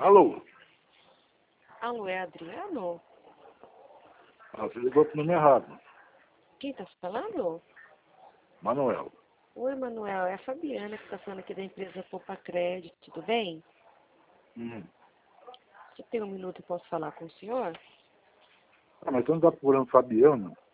Alô? Alô, é Adriano? Ah, você ligou pro número errado. Quem tá falando? Manuel. Oi, Manuel. É a Fabiana que tá falando aqui da empresa Poupa Crédito. Tudo bem? Você tem um minuto e posso falar com o senhor? Ah, mas você não tá procurando Fabiano?